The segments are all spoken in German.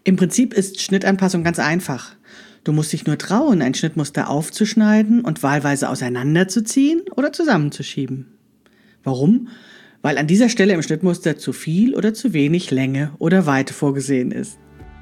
Im Prinzip ist Schnittanpassung ganz einfach. Du musst dich nur trauen, ein Schnittmuster aufzuschneiden und wahlweise auseinanderzuziehen oder zusammenzuschieben. Warum? Weil an dieser Stelle im Schnittmuster zu viel oder zu wenig Länge oder Weite vorgesehen ist.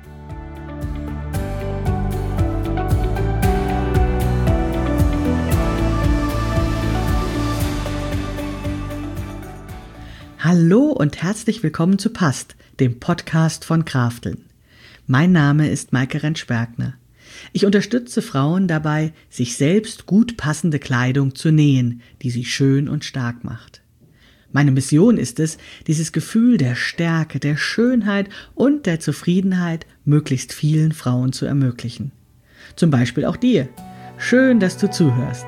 Hallo und herzlich willkommen zu Passt, dem Podcast von Krafteln. Mein Name ist Maike Rentsch-Bergner. Ich unterstütze Frauen dabei, sich selbst gut passende Kleidung zu nähen, die sie schön und stark macht. Meine Mission ist es, dieses Gefühl der Stärke, der Schönheit und der Zufriedenheit möglichst vielen Frauen zu ermöglichen. Zum Beispiel auch dir. Schön, dass du zuhörst.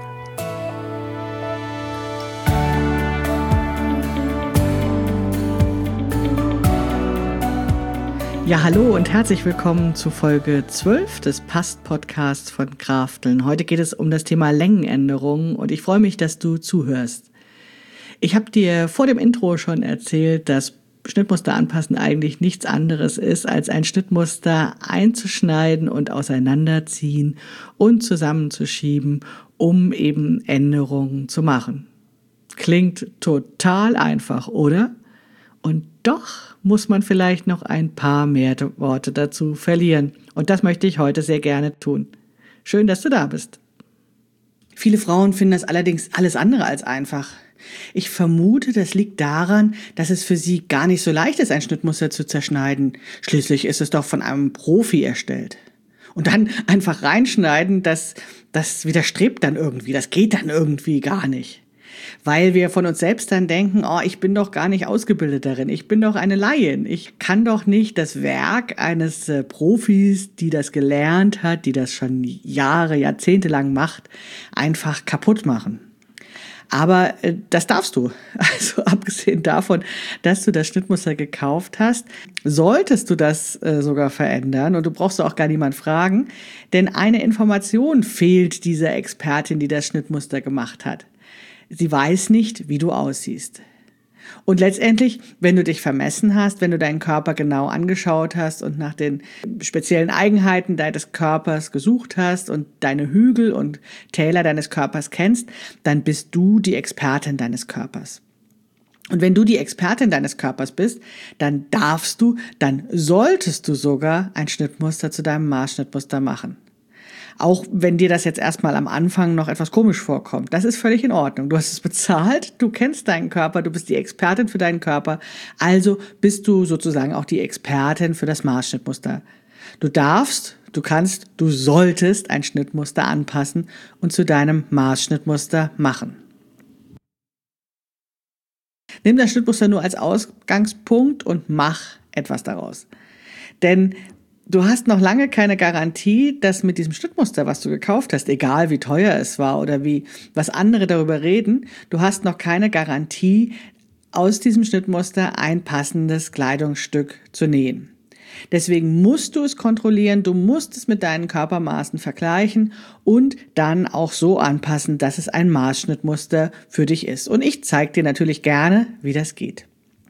Ja, hallo und herzlich willkommen zu Folge 12 des Passt-Podcasts von Krafteln. Heute geht es um das Thema Längenänderungen und ich freue mich, dass du zuhörst. Ich habe dir vor dem Intro schon erzählt, dass Schnittmuster anpassen eigentlich nichts anderes ist, als ein Schnittmuster einzuschneiden und auseinanderziehen und zusammenzuschieben, um eben Änderungen zu machen. Klingt total einfach, oder? Und doch muss man vielleicht noch ein paar mehr Worte dazu verlieren. Und das möchte ich heute sehr gerne tun. Schön, dass du da bist. Viele Frauen finden das allerdings alles andere als einfach. Ich vermute, das liegt daran, dass es für sie gar nicht so leicht ist, ein Schnittmuster zu zerschneiden. Schließlich ist es doch von einem Profi erstellt. Und dann einfach reinschneiden, das widerstrebt dann irgendwie, das geht dann irgendwie gar nicht. Weil wir von uns selbst dann denken, ich bin doch gar nicht ausgebildet darin, ich bin doch eine Laien, ich kann doch nicht das Werk eines Profis, die das gelernt hat, die das schon Jahre, Jahrzehnte lang macht, einfach kaputt machen. Aber das darfst du. Also abgesehen davon, dass du das Schnittmuster gekauft hast, solltest du das sogar verändern und du brauchst auch gar niemand fragen, denn eine Information fehlt dieser Expertin, die das Schnittmuster gemacht hat. Sie weiß nicht, wie du aussiehst. Und letztendlich, wenn du dich vermessen hast, wenn du deinen Körper genau angeschaut hast und nach den speziellen Eigenheiten deines Körpers gesucht hast und deine Hügel und Täler deines Körpers kennst, dann bist du die Expertin deines Körpers. Und wenn du die Expertin deines Körpers bist, dann solltest du sogar ein Schnittmuster zu deinem Maßschnittmuster machen. Auch wenn dir das jetzt erstmal am Anfang noch etwas komisch vorkommt. Das ist völlig in Ordnung. Du hast es bezahlt, du kennst deinen Körper, du bist die Expertin für deinen Körper. Also bist du sozusagen auch die Expertin für das Maßschnittmuster. Du darfst, du kannst, du solltest ein Schnittmuster anpassen und zu deinem Maßschnittmuster machen. Nimm das Schnittmuster nur als Ausgangspunkt und mach etwas daraus. Denn du hast noch lange keine Garantie, dass mit diesem Schnittmuster, was du gekauft hast, egal wie teuer es war oder was andere darüber reden, du hast noch keine Garantie, aus diesem Schnittmuster ein passendes Kleidungsstück zu nähen. Deswegen musst du es kontrollieren, du musst es mit deinen Körpermaßen vergleichen und dann auch so anpassen, dass es ein Maßschnittmuster für dich ist. Und ich zeige dir natürlich gerne, wie das geht.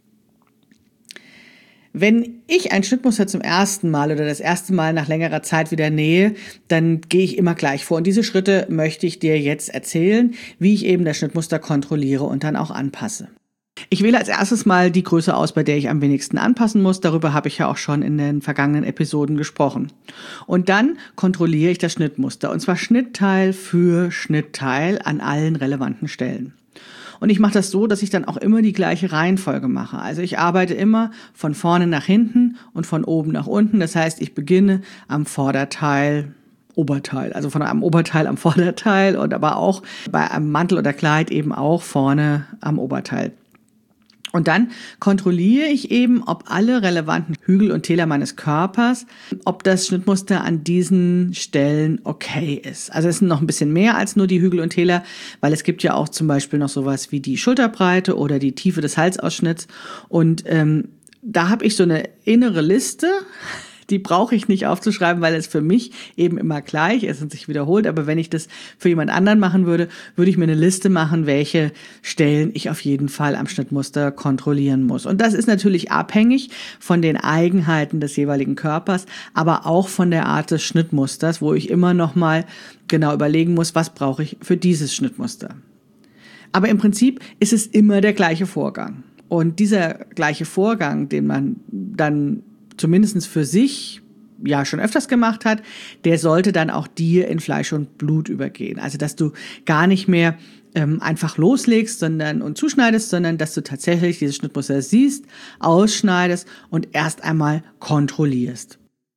Wenn ich ein Schnittmuster zum ersten Mal oder das erste Mal nach längerer Zeit wieder nähe, dann gehe ich immer gleich vor. Und diese Schritte möchte ich dir jetzt erzählen, wie ich eben das Schnittmuster kontrolliere und dann auch anpasse. Ich wähle als erstes mal die Größe aus, bei der ich am wenigsten anpassen muss. Darüber habe ich ja auch schon in den vergangenen Episoden gesprochen. Und dann kontrolliere ich das Schnittmuster. Und zwar Schnittteil für Schnittteil an allen relevanten Stellen. Und ich mache das so, dass ich dann auch immer die gleiche Reihenfolge mache. Also ich arbeite immer von vorne nach hinten und von oben nach unten. Das heißt, ich beginne am Vorderteil, Oberteil, also von einem Oberteil am Vorderteil und aber auch bei einem Mantel oder Kleid eben auch vorne am Oberteil. Und dann kontrolliere ich eben, ob alle relevanten Hügel und Täler meines Körpers, ob das Schnittmuster an diesen Stellen okay ist. Also es sind noch ein bisschen mehr als nur die Hügel und Täler, weil es gibt ja auch zum Beispiel noch sowas wie die Schulterbreite oder die Tiefe des Halsausschnitts. Und da habe ich so eine innere Liste, die brauche ich nicht aufzuschreiben, weil es für mich eben immer gleich ist und sich wiederholt. Aber wenn ich das für jemand anderen machen würde, würde ich mir eine Liste machen, welche Stellen ich auf jeden Fall am Schnittmuster kontrollieren muss. Und das ist natürlich abhängig von den Eigenheiten des jeweiligen Körpers, aber auch von der Art des Schnittmusters, wo ich immer noch mal genau überlegen muss, was brauche ich für dieses Schnittmuster. Aber im Prinzip ist es immer der gleiche Vorgang. Und dieser gleiche Vorgang, den man dann zumindest für sich ja schon öfters gemacht hat, der sollte dann auch dir in Fleisch und Blut übergehen. Also dass du gar nicht mehr einfach loslegst und zuschneidest, sondern dass du tatsächlich dieses Schnittmuster siehst, ausschneidest und erst einmal kontrollierst.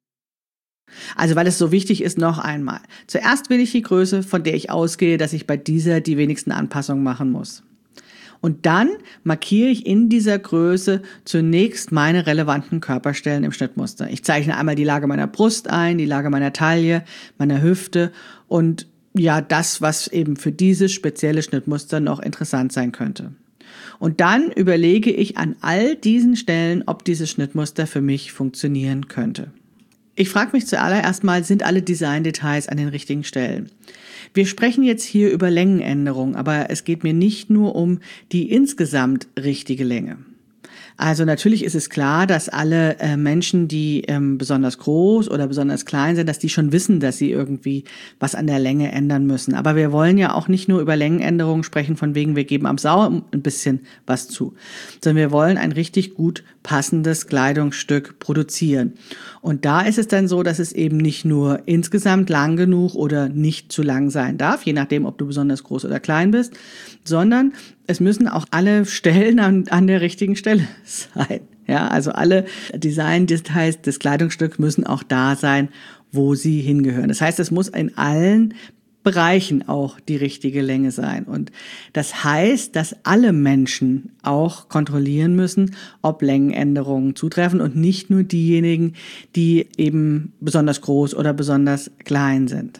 Also weil es so wichtig ist, noch einmal. Zuerst will ich die Größe, von der ich ausgehe, dass ich bei dieser die wenigsten Anpassungen machen muss. Und dann markiere ich in dieser Größe zunächst meine relevanten Körperstellen im Schnittmuster. Ich zeichne einmal die Lage meiner Brust ein, die Lage meiner Taille, meiner Hüfte und ja, das, was eben für dieses spezielle Schnittmuster noch interessant sein könnte. Und dann überlege ich an all diesen Stellen, ob dieses Schnittmuster für mich funktionieren könnte. Ich frage mich zuallererst mal, sind alle Designdetails an den richtigen Stellen? Wir sprechen jetzt hier über Längenänderungen, aber es geht mir nicht nur um die insgesamt richtige Länge. Also natürlich ist es klar, dass alle Menschen, die besonders groß oder besonders klein sind, dass die schon wissen, dass sie irgendwie was an der Länge ändern müssen. Aber wir wollen ja auch nicht nur über Längenänderungen sprechen, von wegen wir geben am Sau ein bisschen was zu, sondern wir wollen ein richtig gut passendes Kleidungsstück produzieren. Und da ist es dann so, dass es eben nicht nur insgesamt lang genug oder nicht zu lang sein darf, je nachdem, ob du besonders groß oder klein bist, sondern es müssen auch alle Stellen an der richtigen Stelle sein. Ja, also alle Design-Details des Kleidungsstücks müssen auch da sein, wo sie hingehören. Das heißt, es muss in allen Bereichen auch die richtige Länge sein. Und das heißt, dass alle Menschen auch kontrollieren müssen, ob Längenänderungen zutreffen und nicht nur diejenigen, die eben besonders groß oder besonders klein sind.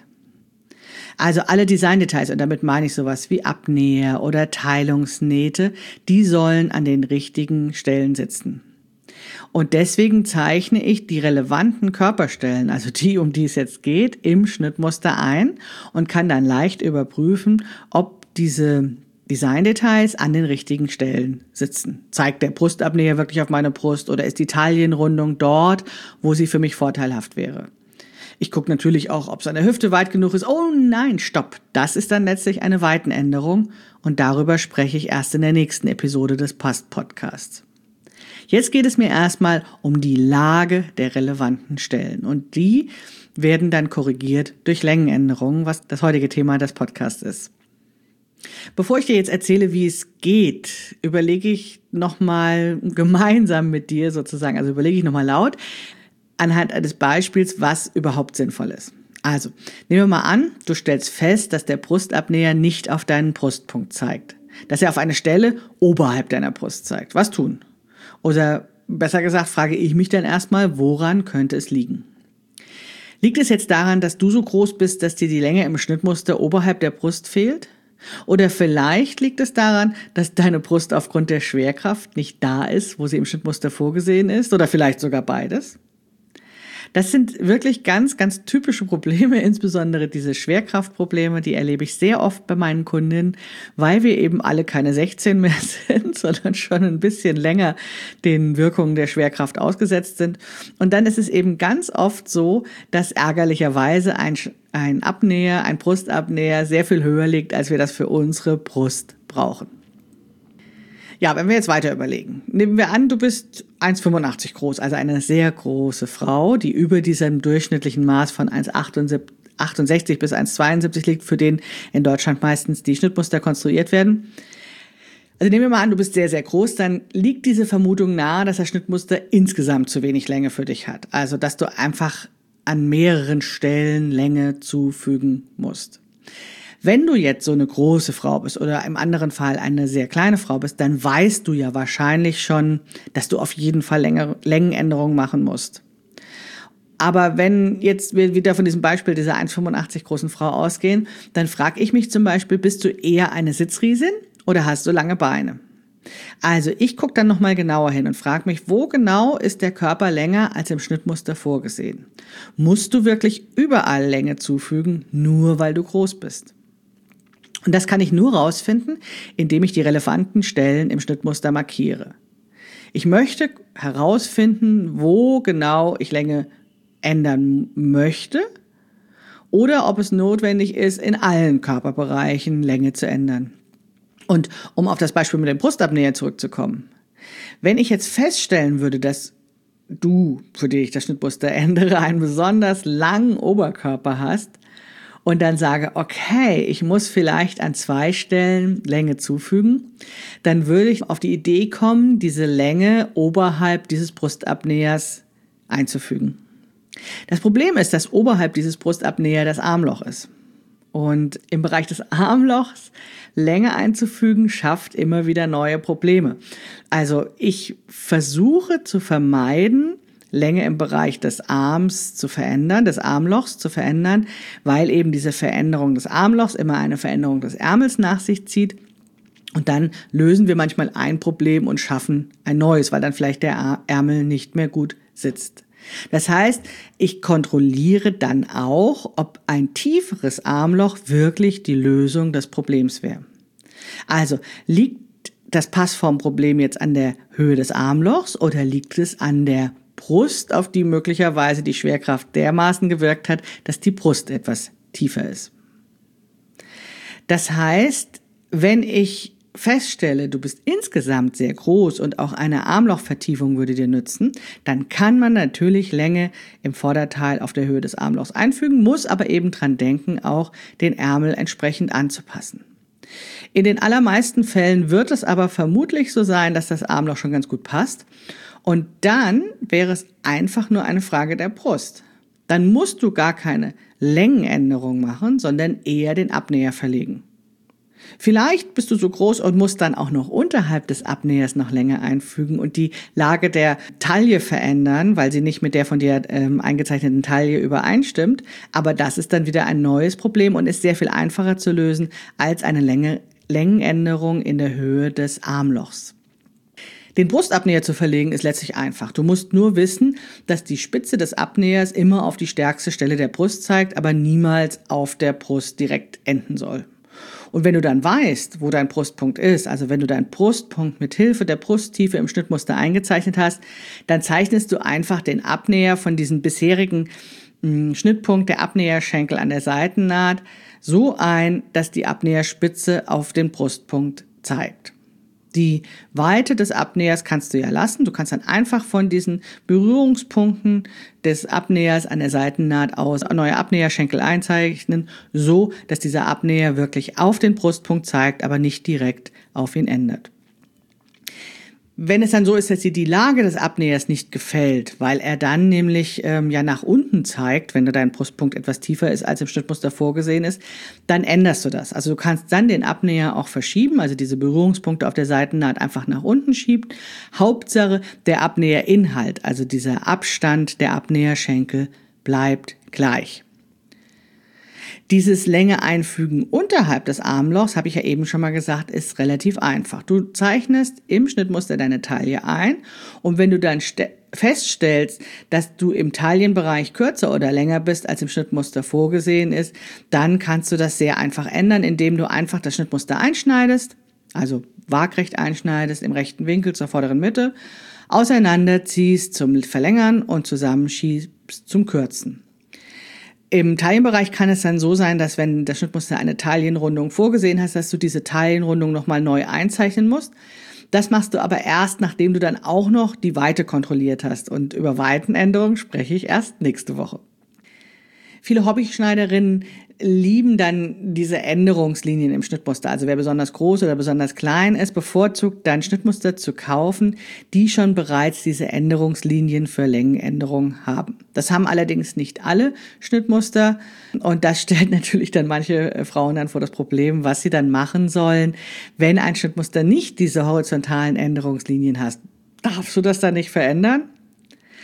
Also alle Designdetails, und damit meine ich sowas wie Abnäher oder Teilungsnähte, die sollen an den richtigen Stellen sitzen. Und deswegen zeichne ich die relevanten Körperstellen, also die, um die es jetzt geht, im Schnittmuster ein und kann dann leicht überprüfen, ob diese Designdetails an den richtigen Stellen sitzen. Zeigt der Brustabnäher wirklich auf meine Brust oder ist die Taillenrundung dort, wo sie für mich vorteilhaft wäre? Ich gucke natürlich auch, ob seine Hüfte weit genug ist. Oh nein, stopp. Das ist dann letztlich eine Weitenänderung und darüber spreche ich erst in der nächsten Episode des Past-Podcasts. Jetzt geht es mir erstmal um die Lage der relevanten Stellen und die werden dann korrigiert durch Längenänderungen, was das heutige Thema des Podcasts ist. Bevor ich dir jetzt erzähle, wie es geht, überlege ich nochmal gemeinsam mit dir sozusagen, also überlege ich nochmal laut, anhand eines Beispiels, was überhaupt sinnvoll ist. Also, nehmen wir mal an, du stellst fest, dass der Brustabnäher nicht auf deinen Brustpunkt zeigt. Dass er auf eine Stelle oberhalb deiner Brust zeigt. Was tun? Oder besser gesagt, frage ich mich dann erstmal, woran könnte es liegen? Liegt es jetzt daran, dass du so groß bist, dass dir die Länge im Schnittmuster oberhalb der Brust fehlt? Oder vielleicht liegt es daran, dass deine Brust aufgrund der Schwerkraft nicht da ist, wo sie im Schnittmuster vorgesehen ist? Oder vielleicht sogar beides? Das sind wirklich ganz, ganz typische Probleme, insbesondere diese Schwerkraftprobleme, die erlebe ich sehr oft bei meinen Kundinnen, weil wir eben alle keine 16 mehr sind, sondern schon ein bisschen länger den Wirkungen der Schwerkraft ausgesetzt sind. Und dann ist es eben ganz oft so, dass ärgerlicherweise ein Abnäher, ein Brustabnäher sehr viel höher liegt, als wir das für unsere Brust brauchen. Ja, wenn wir jetzt weiter überlegen. Nehmen wir an, du bist 1,85 groß, also eine sehr große Frau, die über diesem durchschnittlichen Maß von 1,68 bis 1,72 liegt, für den in Deutschland meistens die Schnittmuster konstruiert werden. Also nehmen wir mal an, du bist sehr, sehr groß, dann liegt diese Vermutung nahe, dass das Schnittmuster insgesamt zu wenig Länge für dich hat. Also, dass du einfach an mehreren Stellen Länge zufügen musst. Wenn du jetzt so eine große Frau bist oder im anderen Fall eine sehr kleine Frau bist, dann weißt du ja wahrscheinlich schon, dass du auf jeden Fall Längenänderungen machen musst. Aber wenn jetzt wir wieder von diesem Beispiel dieser 1,85 großen Frau ausgehen, dann frage ich mich zum Beispiel, bist du eher eine Sitzriesin oder hast du lange Beine? Also ich gucke dann nochmal genauer hin und frage mich, wo genau ist der Körper länger als im Schnittmuster vorgesehen? Musst du wirklich überall Länge zufügen, nur weil du groß bist? Und das kann ich nur rausfinden, indem ich die relevanten Stellen im Schnittmuster markiere. Ich möchte herausfinden, wo genau ich Länge ändern möchte oder ob es notwendig ist, in allen Körperbereichen Länge zu ändern. Und um auf das Beispiel mit dem Brustabnäher zurückzukommen. Wenn ich jetzt feststellen würde, dass du, für die ich das Schnittmuster ändere, einen besonders langen Oberkörper hast und dann sage, okay, ich muss vielleicht an 2 Stellen Länge zufügen, dann würde ich auf die Idee kommen, diese Länge oberhalb dieses Brustabnähers einzufügen. Das Problem ist, dass oberhalb dieses Brustabnäher das Armloch ist. Und im Bereich des Armlochs Länge einzufügen, schafft immer wieder neue Probleme. Also ich versuche zu vermeiden, Länge im Bereich des Arms zu verändern, des Armlochs zu verändern, weil eben diese Veränderung des Armlochs immer eine Veränderung des Ärmels nach sich zieht. Und dann lösen wir manchmal ein Problem und schaffen ein neues, weil dann vielleicht der Ärmel nicht mehr gut sitzt. Das heißt, ich kontrolliere dann auch, ob ein tieferes Armloch wirklich die Lösung des Problems wäre. Also liegt das Passformproblem jetzt an der Höhe des Armlochs oder liegt es an der Brust, auf die möglicherweise die Schwerkraft dermaßen gewirkt hat, dass die Brust etwas tiefer ist? Das heißt, wenn ich feststelle, du bist insgesamt sehr groß und auch eine Armlochvertiefung würde dir nützen, dann kann man natürlich Länge im Vorderteil auf der Höhe des Armlochs einfügen, muss aber eben dran denken, auch den Ärmel entsprechend anzupassen. In den allermeisten Fällen wird es aber vermutlich so sein, dass das Armloch schon ganz gut passt und dann wäre es einfach nur eine Frage der Brust. Dann musst du gar keine Längenänderung machen, sondern eher den Abnäher verlegen. Vielleicht bist du so groß und musst dann auch noch unterhalb des Abnähers noch Länge einfügen und die Lage der Taille verändern, weil sie nicht mit der von dir eingezeichneten Taille übereinstimmt. Aber das ist dann wieder ein neues Problem und ist sehr viel einfacher zu lösen als eine Längenänderung in der Höhe des Armlochs. Den Brustabnäher zu verlegen ist letztlich einfach. Du musst nur wissen, dass die Spitze des Abnähers immer auf die stärkste Stelle der Brust zeigt, aber niemals auf der Brust direkt enden soll. Und wenn du dann weißt, wo dein Brustpunkt ist, also wenn du deinen Brustpunkt mit Hilfe der Brusttiefe im Schnittmuster eingezeichnet hast, dann zeichnest du einfach den Abnäher von diesem bisherigen Schnittpunkt der Abnäherschenkel an der Seitennaht so ein, dass die Abnäherspitze auf den Brustpunkt zeigt. Die Weite des Abnähers kannst du ja lassen. Du kannst dann einfach von diesen Berührungspunkten des Abnähers an der Seitennaht aus neue Abnäherschenkel einzeichnen, so dass dieser Abnäher wirklich auf den Brustpunkt zeigt, aber nicht direkt auf ihn endet. Wenn es dann so ist, dass dir die Lage des Abnähers nicht gefällt, weil er dann nämlich nach unten zeigt, wenn dein Brustpunkt etwas tiefer ist, als im Schnittmuster vorgesehen ist, dann änderst du das. Also du kannst dann den Abnäher auch verschieben, also diese Berührungspunkte auf der Seitennaht einfach nach unten schieben. Hauptsache der Abnäherinhalt, also dieser Abstand der Abnäherschenkel bleibt gleich. Dieses Länge einfügen unterhalb des Armlochs, habe ich ja eben schon mal gesagt, ist relativ einfach. Du zeichnest im Schnittmuster deine Taille ein und wenn du dann feststellst, dass du im Taillenbereich kürzer oder länger bist, als im Schnittmuster vorgesehen ist, dann kannst du das sehr einfach ändern, indem du einfach das Schnittmuster einschneidest, also waagrecht einschneidest im rechten Winkel zur vorderen Mitte, auseinanderziehst zum Verlängern und zusammenschiebst zum Kürzen. Im Taillenbereich kann es dann so sein, dass wenn das Schnittmuster eine Taillenrundung vorgesehen hast, dass du diese Taillenrundung nochmal neu einzeichnen musst. Das machst du aber erst, nachdem du dann auch noch die Weite kontrolliert hast. Und über Weitenänderungen spreche ich erst nächste Woche. Viele Hobbyschneiderinnen lieben dann diese Änderungslinien im Schnittmuster. Also wer besonders groß oder besonders klein ist, bevorzugt dann Schnittmuster zu kaufen, die schon bereits diese Änderungslinien für Längenänderungen haben. Das haben allerdings nicht alle Schnittmuster und das stellt natürlich dann manche Frauen dann vor das Problem, was sie dann machen sollen, wenn ein Schnittmuster nicht diese horizontalen Änderungslinien hat. Darfst du das dann nicht verändern?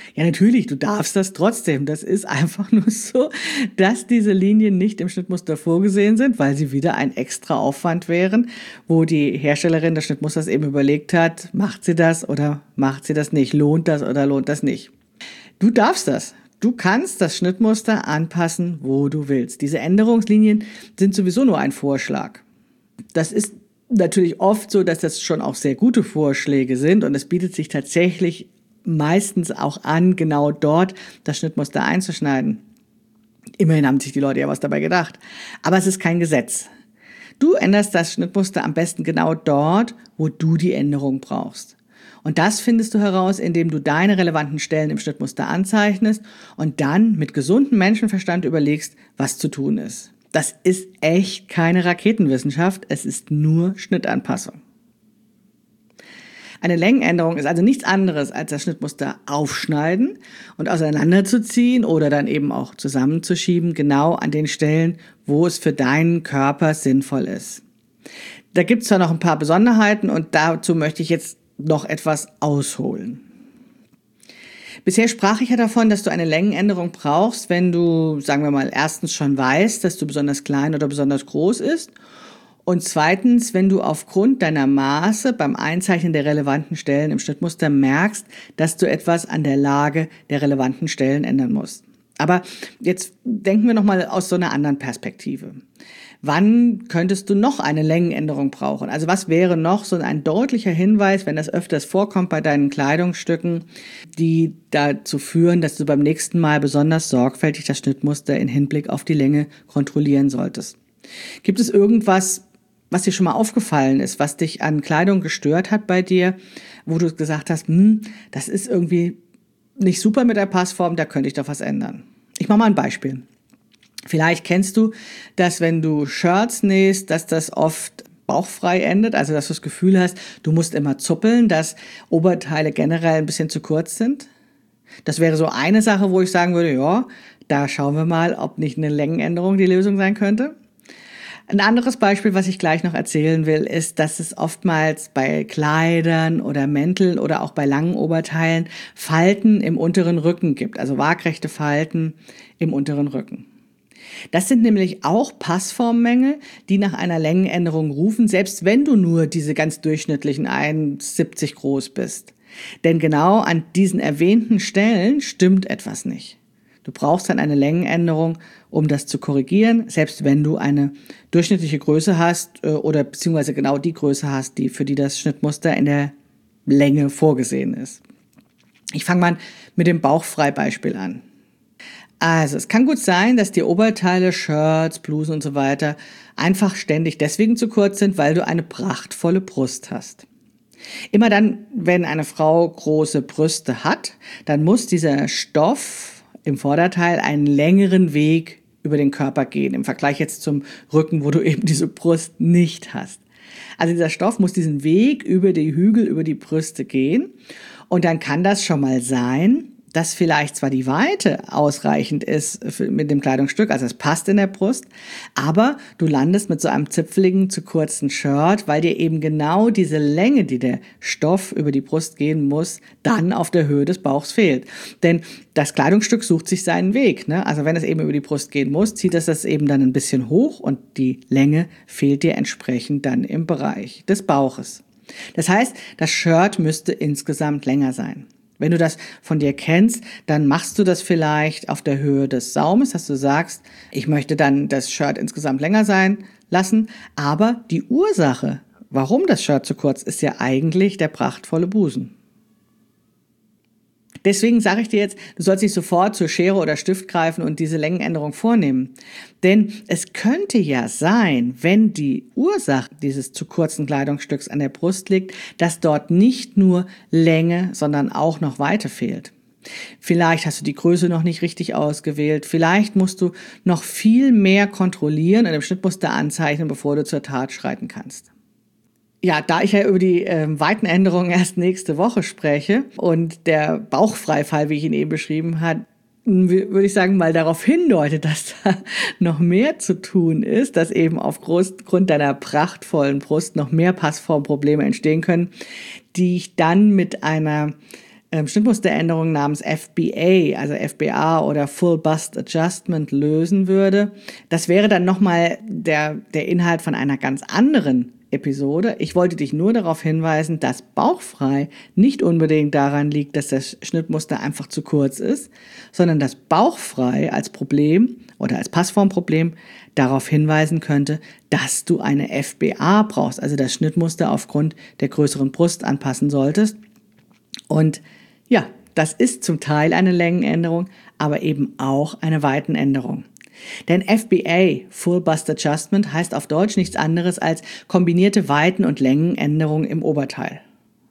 Ja, natürlich, du darfst das trotzdem. Das ist einfach nur so, dass diese Linien nicht im Schnittmuster vorgesehen sind, weil sie wieder ein extra Aufwand wären, wo die Herstellerin des Schnittmusters eben überlegt hat, macht sie das oder macht sie das nicht? Lohnt das oder lohnt das nicht? Du darfst das. Du kannst das Schnittmuster anpassen, wo du willst. Diese Änderungslinien sind sowieso nur ein Vorschlag. Das ist natürlich oft so, dass das schon auch sehr gute Vorschläge sind und es bietet sich tatsächlich meistens auch an, genau dort das Schnittmuster einzuschneiden. Immerhin haben sich die Leute ja was dabei gedacht. Aber es ist kein Gesetz. Du änderst das Schnittmuster am besten genau dort, wo du die Änderung brauchst. Und das findest du heraus, indem du deine relevanten Stellen im Schnittmuster anzeichnest und dann mit gesundem Menschenverstand überlegst, was zu tun ist. Das ist echt keine Raketenwissenschaft, es ist nur Schnittanpassung. Eine Längenänderung ist also nichts anderes, als das Schnittmuster aufschneiden und auseinanderzuziehen oder dann eben auch zusammenzuschieben, genau an den Stellen, wo es für deinen Körper sinnvoll ist. Da gibt es zwar noch ein paar Besonderheiten und dazu möchte ich jetzt noch etwas ausholen. Bisher sprach ich ja davon, dass du eine Längenänderung brauchst, wenn du, sagen wir mal, erstens schon weißt, dass du besonders klein oder besonders groß ist und zweitens, wenn du aufgrund deiner Maße beim Einzeichnen der relevanten Stellen im Schnittmuster merkst, dass du etwas an der Lage der relevanten Stellen ändern musst. Aber jetzt denken wir nochmal aus so einer anderen Perspektive. Wann könntest du noch eine Längenänderung brauchen? Also was wäre noch so ein deutlicher Hinweis, wenn das öfters vorkommt bei deinen Kleidungsstücken, die dazu führen, dass du beim nächsten Mal besonders sorgfältig das Schnittmuster in Hinblick auf die Länge kontrollieren solltest? Gibt es irgendwas, was dir schon mal aufgefallen ist, was dich an Kleidung gestört hat bei dir, wo du gesagt hast, das ist irgendwie nicht super mit der Passform, da könnte ich doch was ändern? Ich mache mal ein Beispiel. Vielleicht kennst du, dass wenn du Shirts nähst, dass das oft bauchfrei endet, also dass du das Gefühl hast, du musst immer zuppeln, dass Oberteile generell ein bisschen zu kurz sind. Das wäre so eine Sache, wo ich sagen würde, ja, da schauen wir mal, ob nicht eine Längenänderung die Lösung sein könnte. Ein anderes Beispiel, was ich gleich noch erzählen will, ist, dass es oftmals bei Kleidern oder Mänteln oder auch bei langen Oberteilen Falten im unteren Rücken gibt, also waagrechte Falten im unteren Rücken. Das sind nämlich auch Passformmängel, die nach einer Längenänderung rufen, selbst wenn du nur diese ganz durchschnittlichen 1,70 groß bist. Denn genau an diesen erwähnten Stellen stimmt etwas nicht. Du brauchst dann eine Längenänderung, um das zu korrigieren, selbst wenn du eine durchschnittliche Größe hast oder beziehungsweise genau die Größe hast, für die das Schnittmuster in der Länge vorgesehen ist. Ich fange mal mit dem Bauchfrei-Beispiel an. Also es kann gut sein, dass die Oberteile, Shirts, Blusen und so weiter einfach ständig deswegen zu kurz sind, weil du eine prachtvolle Brust hast. Immer dann, wenn eine Frau große Brüste hat, dann muss dieser Stoff im Vorderteil einen längeren Weg über den Körper gehen, im Vergleich jetzt zum Rücken, wo du eben diese Brust nicht hast. Also dieser Stoff muss diesen Weg über die Hügel, über die Brüste gehen und dann kann das schon mal sein, dass vielleicht zwar die Weite ausreichend ist mit dem Kleidungsstück, also es passt in der Brust, aber du landest mit so einem zipfeligen, zu kurzen Shirt, weil dir eben genau diese Länge, die der Stoff über die Brust gehen muss, dann auf der Höhe des Bauchs fehlt. Denn das Kleidungsstück sucht sich seinen Weg, ne? Also wenn es eben über die Brust gehen muss, zieht es das eben dann ein bisschen hoch und die Länge fehlt dir entsprechend dann im Bereich des Bauches. Das heißt, das Shirt müsste insgesamt länger sein. Wenn du das von dir kennst, dann machst du das vielleicht auf der Höhe des Saumes, dass du sagst, ich möchte dann das Shirt insgesamt länger sein lassen, aber die Ursache, warum das Shirt zu kurz ist, ja eigentlich der prachtvolle Busen. Deswegen sage ich dir jetzt, du sollst nicht sofort zur Schere oder Stift greifen und diese Längenänderung vornehmen. Denn es könnte ja sein, wenn die Ursache dieses zu kurzen Kleidungsstücks an der Brust liegt, dass dort nicht nur Länge, sondern auch noch Weite fehlt. Vielleicht hast du die Größe noch nicht richtig ausgewählt. Vielleicht musst du noch viel mehr kontrollieren und im Schnittmuster anzeichnen, bevor du zur Tat schreiten kannst. Ja, da ich ja über die Weitenänderungen erst nächste Woche spreche und der Bauchfreifall, wie ich ihn eben beschrieben habe, würde ich sagen, mal darauf hindeutet, dass da noch mehr zu tun ist, dass eben aufgrund deiner prachtvollen Brust noch mehr Passformprobleme entstehen können, die ich dann mit einer Schnittmusteränderung namens FBA, also FBA oder Full Bust Adjustment lösen würde. Das wäre dann nochmal der Inhalt von einer ganz anderen Episode. Ich wollte dich nur darauf hinweisen, dass bauchfrei nicht unbedingt daran liegt, dass das Schnittmuster einfach zu kurz ist, sondern dass bauchfrei als Problem oder als Passformproblem darauf hinweisen könnte, dass du eine FBA brauchst, also das Schnittmuster aufgrund der größeren Brust anpassen solltest. Und ja, das ist zum Teil eine Längenänderung, aber eben auch eine Weitenänderung. Denn FBA, Full Bust Adjustment, heißt auf Deutsch nichts anderes als kombinierte Weiten- und Längenänderung im Oberteil.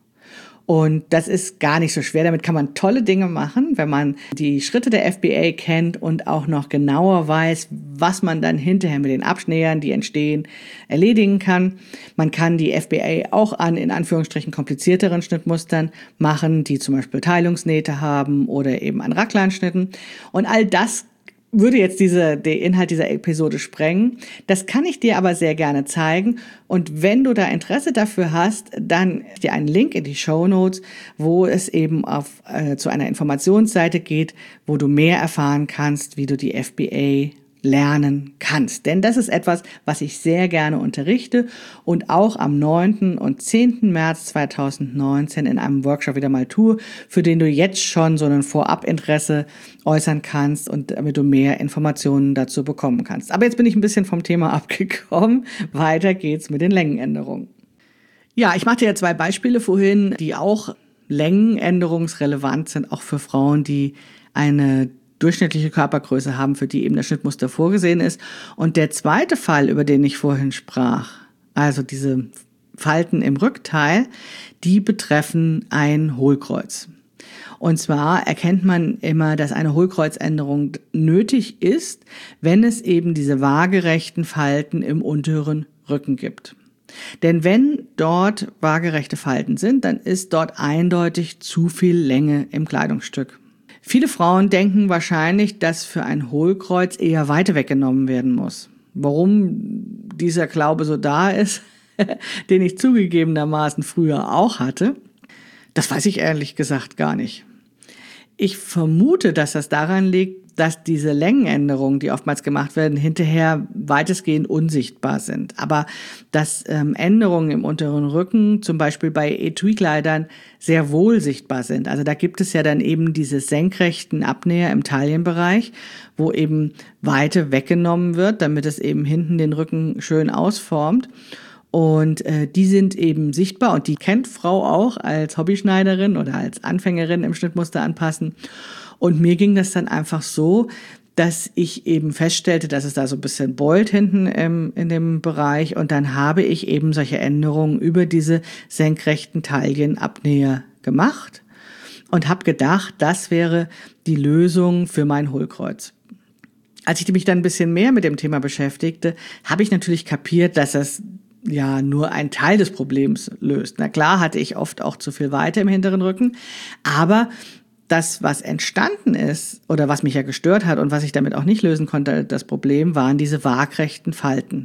Und das ist gar nicht so schwer. Damit kann man tolle Dinge machen, wenn man die Schritte der FBA kennt und auch noch genauer weiß, was man dann hinterher mit den Abschnähern, die entstehen, erledigen kann. Man kann die FBA auch an, in Anführungsstrichen, komplizierteren Schnittmustern machen, die zum Beispiel Teilungsnähte haben oder eben an Raglanschnitten. Und all das würde jetzt der Inhalt dieser Episode sprengen. Das kann ich dir aber sehr gerne zeigen. Und wenn du da Interesse dafür hast, dann dir einen Link in die Shownotes, wo es eben zu einer Informationsseite geht, wo du mehr erfahren kannst, wie du die FBA lernen kannst. Denn das ist etwas, was ich sehr gerne unterrichte und auch am 9. und 10. März 2019 in einem Workshop wieder mal tue, für den du jetzt schon so ein Vorabinteresse äußern kannst und damit du mehr Informationen dazu bekommen kannst. Aber jetzt bin ich ein bisschen vom Thema abgekommen. Weiter geht's mit den Längenänderungen. Ja, ich machte ja 2 Beispiele vorhin, die auch längenänderungsrelevant sind, auch für Frauen, die eine durchschnittliche Körpergröße haben, für die eben das Schnittmuster vorgesehen ist. Und der zweite Fall, über den ich vorhin sprach, also diese Falten im Rückteil, die betreffen ein Hohlkreuz. Und zwar erkennt man immer, dass eine Hohlkreuzänderung nötig ist, wenn es eben diese waagerechten Falten im unteren Rücken gibt. Denn wenn dort waagerechte Falten sind, dann ist dort eindeutig zu viel Länge im Kleidungsstück. Viele Frauen denken wahrscheinlich, dass für ein Hohlkreuz eher Weite weggenommen werden muss. Warum dieser Glaube so da ist, den ich zugegebenermaßen früher auch hatte, das weiß ich ehrlich gesagt gar nicht. Ich vermute, dass das daran liegt, dass diese Längenänderungen, die oftmals gemacht werden, hinterher weitestgehend unsichtbar sind. Aber dass Änderungen im unteren Rücken, zum Beispiel bei Etui-Kleidern, sehr wohl sichtbar sind. Also da gibt es ja dann eben diese senkrechten Abnäher im Taillenbereich, wo eben Weite weggenommen wird, damit es eben hinten den Rücken schön ausformt. Und die sind eben sichtbar und die kennt Frau auch als Hobbyschneiderin oder als Anfängerin im Schnittmuster anpassen. Und mir ging das dann einfach so, dass ich eben feststellte, dass es da so ein bisschen beult hinten in dem Bereich. Und dann habe ich eben solche Änderungen über diese senkrechten Taillenabnäher gemacht und habe gedacht, das wäre die Lösung für mein Hohlkreuz. Als ich mich dann ein bisschen mehr mit dem Thema beschäftigte, habe ich natürlich kapiert, dass das ja nur ein Teil des Problems löst. Na klar hatte ich oft auch zu viel Weite im hinteren Rücken, aber das, was entstanden ist oder was mich ja gestört hat und was ich damit auch nicht lösen konnte, das Problem, waren diese waagrechten Falten.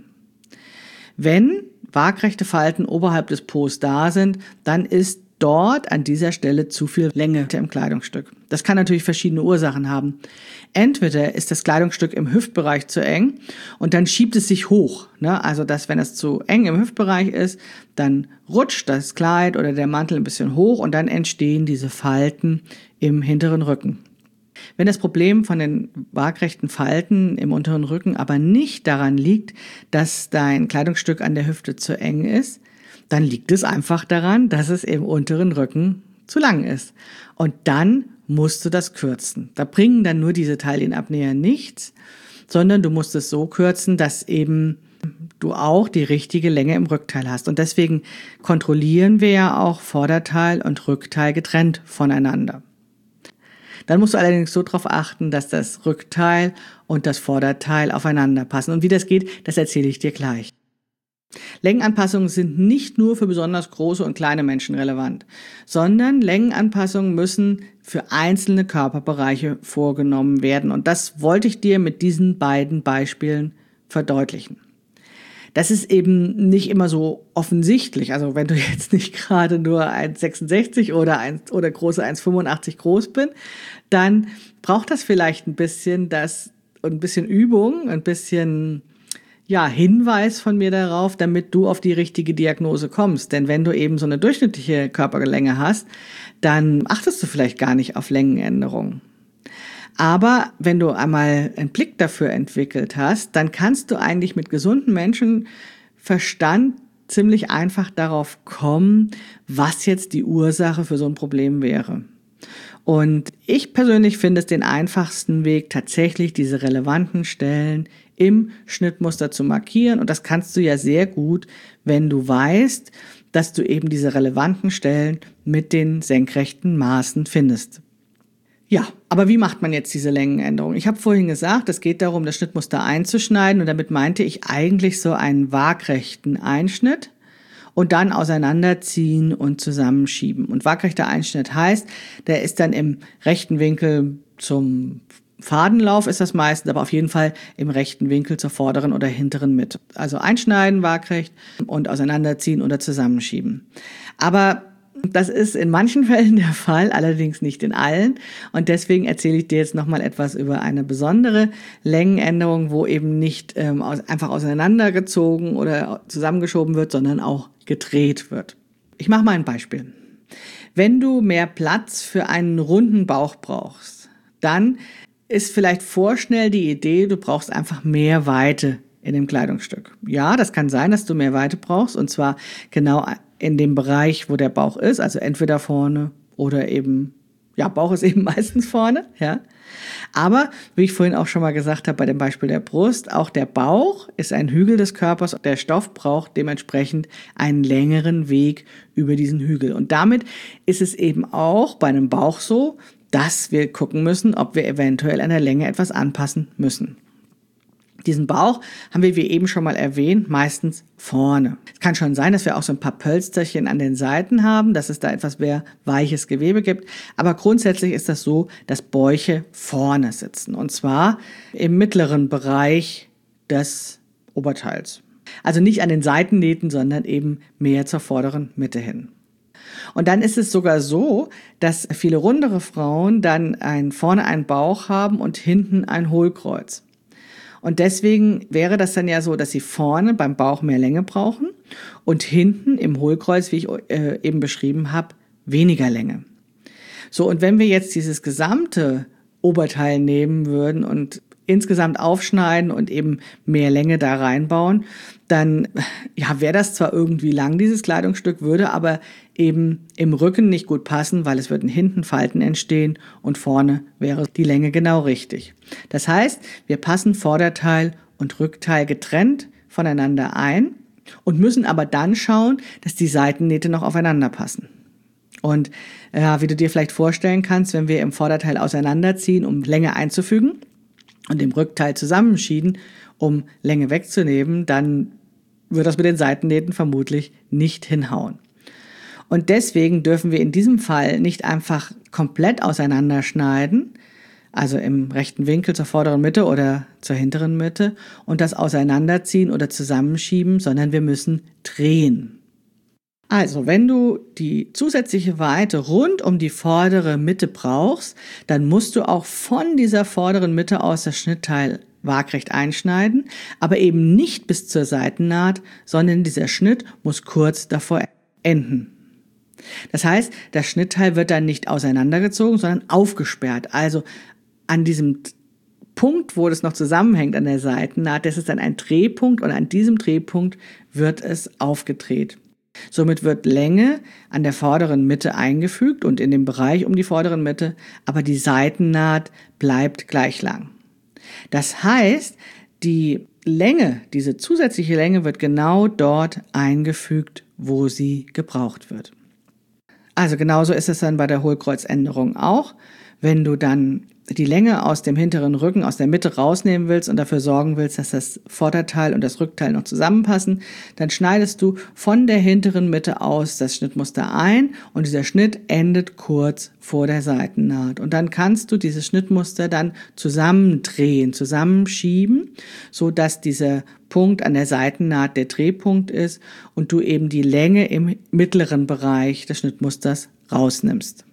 Wenn waagrechte Falten oberhalb des Po's da sind, dann ist dort an dieser Stelle zu viel Länge im Kleidungsstück. Das kann natürlich verschiedene Ursachen haben. Entweder ist das Kleidungsstück im Hüftbereich zu eng und dann schiebt es sich hoch. Also, dass wenn es zu eng im Hüftbereich ist, dann rutscht das Kleid oder der Mantel ein bisschen hoch und dann entstehen diese Falten im hinteren Rücken. Wenn das Problem von den waagrechten Falten im unteren Rücken aber nicht daran liegt, dass dein Kleidungsstück an der Hüfte zu eng ist, dann liegt es einfach daran, dass es im unteren Rücken zu lang ist. Und dann musst du das kürzen. Da bringen dann nur diese Taillenabnäher nichts, sondern du musst es so kürzen, dass eben du auch die richtige Länge im Rückteil hast. Und deswegen kontrollieren wir ja auch Vorderteil und Rückteil getrennt voneinander. Dann musst du allerdings so darauf achten, dass das Rückteil und das Vorderteil aufeinander passen. Und wie das geht, das erzähle ich dir gleich. Längenanpassungen sind nicht nur für besonders große und kleine Menschen relevant, sondern Längenanpassungen müssen für einzelne Körperbereiche vorgenommen werden. Und das wollte ich dir mit diesen beiden Beispielen verdeutlichen. Das ist eben nicht immer so offensichtlich. Also wenn du jetzt nicht gerade nur 1,66 oder große 1,85 groß bin, dann braucht das vielleicht ein bisschen Übung, ein bisschen Hinweis von mir darauf, damit du auf die richtige Diagnose kommst. Denn wenn du eben so eine durchschnittliche Körperlänge hast, dann achtest du vielleicht gar nicht auf Längenänderungen. Aber wenn du einmal einen Blick dafür entwickelt hast, dann kannst du eigentlich mit gesundem Menschenverstand ziemlich einfach darauf kommen, was jetzt die Ursache für so ein Problem wäre. Und ich persönlich finde es den einfachsten Weg, tatsächlich diese relevanten Stellen im Schnittmuster zu markieren. Und das kannst du ja sehr gut, wenn du weißt, dass du eben diese relevanten Stellen mit den senkrechten Maßen findest. Ja, aber wie macht man jetzt diese Längenänderung? Ich habe vorhin gesagt, es geht darum, das Schnittmuster einzuschneiden, und damit meinte ich eigentlich so einen waagrechten Einschnitt und dann auseinanderziehen und zusammenschieben. Und waagrechter Einschnitt heißt, der ist dann im rechten Winkel zum Fadenlauf, ist das meistens, aber auf jeden Fall im rechten Winkel zur vorderen oder hinteren Mitte. Also einschneiden, waagrecht, und auseinanderziehen oder zusammenschieben. Aber das ist in manchen Fällen der Fall, allerdings nicht in allen. Und deswegen erzähle ich dir jetzt nochmal etwas über eine besondere Längenänderung, wo eben nicht einfach auseinandergezogen oder zusammengeschoben wird, sondern auch gedreht wird. Ich mache mal ein Beispiel. Wenn du mehr Platz für einen runden Bauch brauchst, dann ist vielleicht vorschnell die Idee, du brauchst einfach mehr Weite in dem Kleidungsstück. Ja, das kann sein, dass du mehr Weite brauchst, und zwar genau in dem Bereich, wo der Bauch ist, also entweder vorne oder eben, Bauch ist eben meistens vorne, ja. Aber, wie ich vorhin auch schon mal gesagt habe, bei dem Beispiel der Brust, auch der Bauch ist ein Hügel des Körpers. Der Stoff braucht dementsprechend einen längeren Weg über diesen Hügel. Und damit ist es eben auch bei einem Bauch so, dass wir gucken müssen, ob wir eventuell an der Länge etwas anpassen müssen. Diesen Bauch haben wir, wie eben schon mal erwähnt, meistens vorne. Es kann schon sein, dass wir auch so ein paar Pölsterchen an den Seiten haben, dass es da etwas mehr weiches Gewebe gibt. Aber grundsätzlich ist das so, dass Bäuche vorne sitzen. Und zwar im mittleren Bereich des Oberteils. Also nicht an den Seitennähten, sondern eben mehr zur vorderen Mitte hin. Und dann ist es sogar so, dass viele rundere Frauen dann vorne einen Bauch haben und hinten ein Hohlkreuz. Und deswegen wäre das dann ja so, dass sie vorne beim Bauch mehr Länge brauchen und hinten im Hohlkreuz, wie ich eben beschrieben habe, weniger Länge. So, und wenn wir jetzt dieses gesamte Oberteil nehmen würden und insgesamt aufschneiden und eben mehr Länge da reinbauen, dann wäre das zwar irgendwie lang, dieses Kleidungsstück, würde aber eben im Rücken nicht gut passen, weil es würden hinten Falten entstehen und vorne wäre die Länge genau richtig. Das heißt, wir passen Vorderteil und Rückteil getrennt voneinander ein und müssen aber dann schauen, dass die Seitennähte noch aufeinander passen. Und wie du dir vielleicht vorstellen kannst, wenn wir im Vorderteil auseinanderziehen, um Länge einzufügen, und im Rückteil zusammenschieben, um Länge wegzunehmen, dann wird das mit den Seitennähten vermutlich nicht hinhauen. Und deswegen dürfen wir in diesem Fall nicht einfach komplett auseinanderschneiden, also im rechten Winkel zur vorderen Mitte oder zur hinteren Mitte, und das auseinanderziehen oder zusammenschieben, sondern wir müssen drehen. Also, wenn du die zusätzliche Weite rund um die vordere Mitte brauchst, dann musst du auch von dieser vorderen Mitte aus das Schnittteil waagrecht einschneiden, aber eben nicht bis zur Seitennaht, sondern dieser Schnitt muss kurz davor enden. Das heißt, das Schnittteil wird dann nicht auseinandergezogen, sondern aufgesperrt. Also an diesem Punkt, wo das noch zusammenhängt an der Seitennaht, das ist dann ein Drehpunkt, und an diesem Drehpunkt wird es aufgedreht. Somit wird Länge an der vorderen Mitte eingefügt und in dem Bereich um die vorderen Mitte, aber die Seitennaht bleibt gleich lang. Das heißt, die Länge, diese zusätzliche Länge wird genau dort eingefügt, wo sie gebraucht wird. Also genauso ist es dann bei der Hohlkreuzänderung auch. wenn du dann die Länge aus dem hinteren Rücken, aus der Mitte rausnehmen willst und dafür sorgen willst, dass das Vorderteil und das Rückteil noch zusammenpassen, dann schneidest du von der hinteren Mitte aus das Schnittmuster ein und dieser Schnitt endet kurz vor der Seitennaht. Und dann kannst du dieses Schnittmuster dann zusammendrehen, zusammenschieben, so dass dieser Punkt an der Seitennaht der Drehpunkt ist und du eben die Länge im mittleren Bereich des Schnittmusters rausnimmst.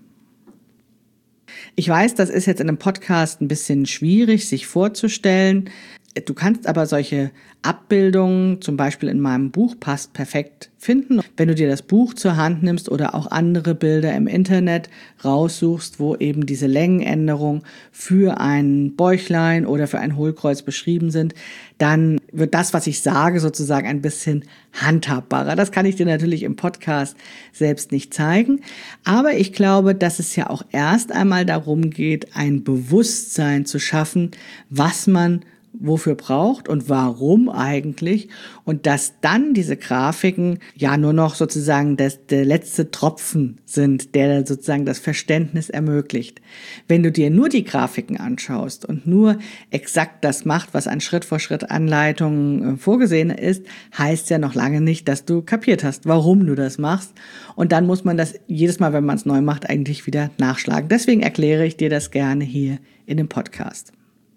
Ich weiß, das ist jetzt in einem Podcast ein bisschen schwierig, sich vorzustellen. Du kannst aber solche Abbildungen, zum Beispiel in meinem Buch, passt perfekt finden. Wenn du dir das Buch zur Hand nimmst oder auch andere Bilder im Internet raussuchst, wo eben diese Längenänderungen für ein Bäuchlein oder für ein Hohlkreuz beschrieben sind, dann wird das, was ich sage, sozusagen ein bisschen handhabbarer. Das kann ich dir natürlich im Podcast selbst nicht zeigen. Aber ich glaube, dass es ja auch erst einmal darum geht, ein Bewusstsein zu schaffen, was man wofür braucht und warum eigentlich, und dass dann diese Grafiken ja nur noch sozusagen der letzte Tropfen sind, der sozusagen das Verständnis ermöglicht. Wenn du dir nur die Grafiken anschaust und nur exakt das macht, was an Schritt-für-Schritt-Anleitungen vorgesehen ist, heißt ja noch lange nicht, dass du kapiert hast, warum du das machst, und dann muss man das jedes Mal, wenn man es neu macht, eigentlich wieder nachschlagen. Deswegen erkläre ich dir das gerne hier in dem Podcast.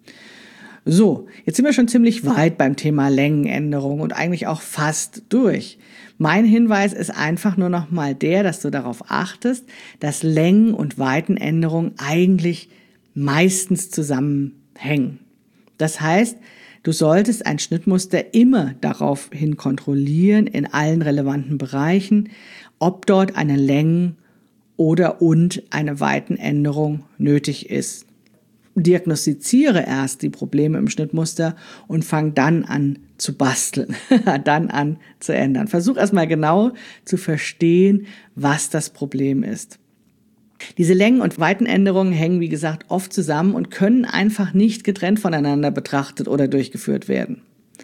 So, jetzt sind wir schon ziemlich weit beim Thema Längenänderung und eigentlich auch fast durch. Mein Hinweis ist einfach nur noch mal der, dass du darauf achtest, dass Längen- und Weitenänderungen eigentlich meistens zusammenhängen. Das heißt, du solltest ein Schnittmuster immer daraufhin kontrollieren, in allen relevanten Bereichen, ob dort eine Längen- und eine Weitenänderung nötig ist. Diagnostiziere erst die Probleme im Schnittmuster und fang dann an zu basteln, dann an zu ändern. Versuch erstmal genau zu verstehen, was das Problem ist. Diese Längen- und Weitenänderungen hängen, wie gesagt, oft zusammen und können einfach nicht getrennt voneinander betrachtet oder durchgeführt werden.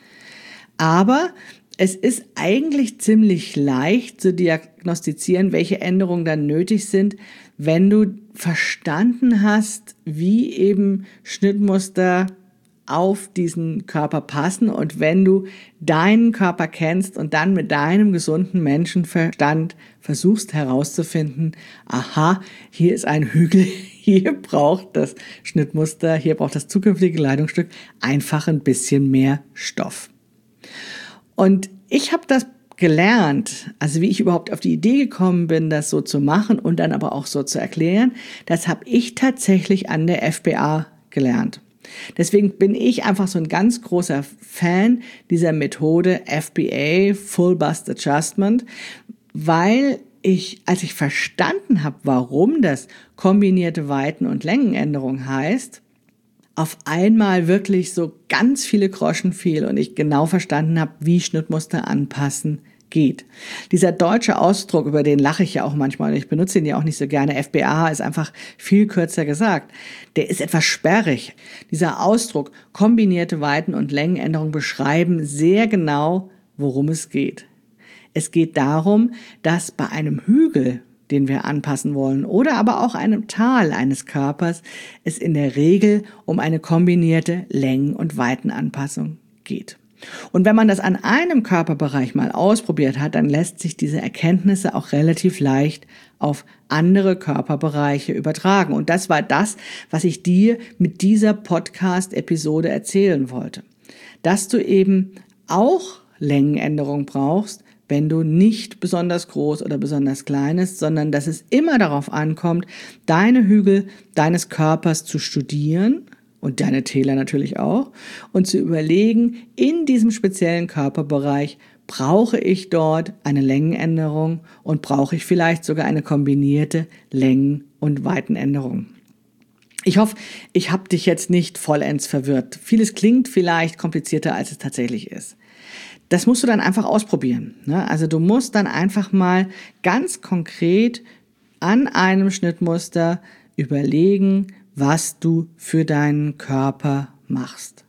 Aber es ist eigentlich ziemlich leicht zu diagnostizieren, welche Änderungen dann nötig sind, wenn du verstanden hast, wie eben Schnittmuster auf diesen Körper passen und wenn du deinen Körper kennst und dann mit deinem gesunden Menschenverstand versuchst herauszufinden, aha, hier ist ein Hügel, hier braucht das Schnittmuster, hier braucht das zukünftige Kleidungsstück einfach ein bisschen mehr Stoff. Und ich habe das gelernt, also wie ich überhaupt auf die Idee gekommen bin, das so zu machen und dann aber auch so zu erklären, das habe ich tatsächlich an der FBA gelernt. Deswegen bin ich einfach so ein ganz großer Fan dieser Methode FBA, Full Bust Adjustment, weil als ich verstanden habe, warum das kombinierte Weiten- und Längenänderung heißt, auf einmal wirklich so ganz viele Groschen fiel und ich genau verstanden habe, wie Schnittmuster anpassen geht. Dieser deutsche Ausdruck, über den lache ich ja auch manchmal, ich benutze ihn ja auch nicht so gerne, FBA ist einfach viel kürzer gesagt, der ist etwas sperrig. Dieser Ausdruck, kombinierte Weiten- und Längenänderungen beschreiben sehr genau, worum es geht. Es geht darum, dass bei einem Hügel, den wir anpassen wollen, oder aber auch einem Tal eines Körpers, es in der Regel um eine kombinierte Längen- und Weitenanpassung geht. Und wenn man das an einem Körperbereich mal ausprobiert hat, dann lässt sich diese Erkenntnisse auch relativ leicht auf andere Körperbereiche übertragen. Und das war das, was ich dir mit dieser Podcast-Episode erzählen wollte. Dass du eben auch Längenänderungen brauchst, wenn du nicht besonders groß oder besonders klein bist, sondern dass es immer darauf ankommt, deine Hügel deines Körpers zu studieren und deine Täler natürlich auch und zu überlegen, in diesem speziellen Körperbereich brauche ich dort eine Längenänderung und brauche ich vielleicht sogar eine kombinierte Längen- und Weitenänderung. Ich hoffe, ich habe dich jetzt nicht vollends verwirrt. Vieles klingt vielleicht komplizierter, als es tatsächlich ist. Das musst du dann einfach ausprobieren. Also du musst dann einfach mal ganz konkret an einem Schnittmuster überlegen, was du für deinen Körper machst.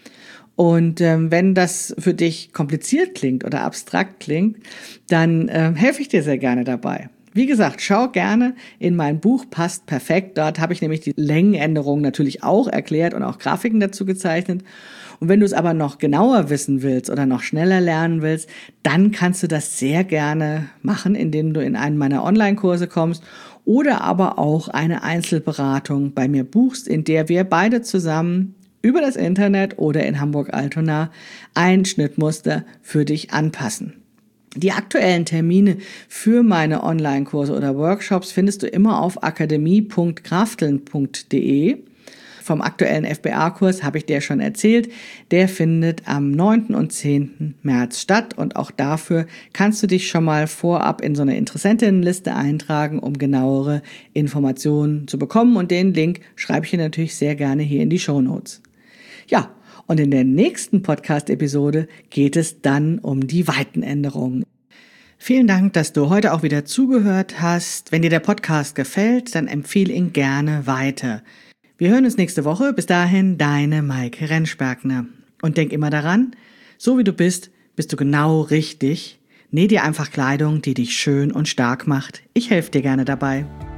Und wenn das für dich kompliziert klingt oder abstrakt klingt, dann helfe ich dir sehr gerne dabei. Wie gesagt, schau gerne in mein Buch Passt perfekt. Dort habe ich nämlich die Längenänderungen natürlich auch erklärt und auch Grafiken dazu gezeichnet. Und wenn du es aber noch genauer wissen willst oder noch schneller lernen willst, dann kannst du das sehr gerne machen, indem du in einen meiner Online-Kurse kommst oder aber auch eine Einzelberatung bei mir buchst, in der wir beide zusammen über das Internet oder in Hamburg-Altona ein Schnittmuster für dich anpassen. Die aktuellen Termine für meine Online-Kurse oder Workshops findest du immer auf akademie.grafteln.de. Vom aktuellen FBA-Kurs habe ich dir schon erzählt. Der findet am 9. und 10. März statt und auch dafür kannst du dich schon mal vorab in so eine Interessentinnenliste eintragen, um genauere Informationen zu bekommen. Und den Link schreibe ich dir natürlich sehr gerne hier in die Shownotes. Ja, und in der nächsten Podcast-Episode geht es dann um die Weitenänderungen. Vielen Dank, dass du heute auch wieder zugehört hast. Wenn dir der Podcast gefällt, dann empfehle ihn gerne weiter. Wir hören uns nächste Woche. Bis dahin, deine Maike Rentschbergner. Und denk immer daran, so wie du bist, bist du genau richtig. Näh dir einfach Kleidung, die dich schön und stark macht. Ich helfe dir gerne dabei.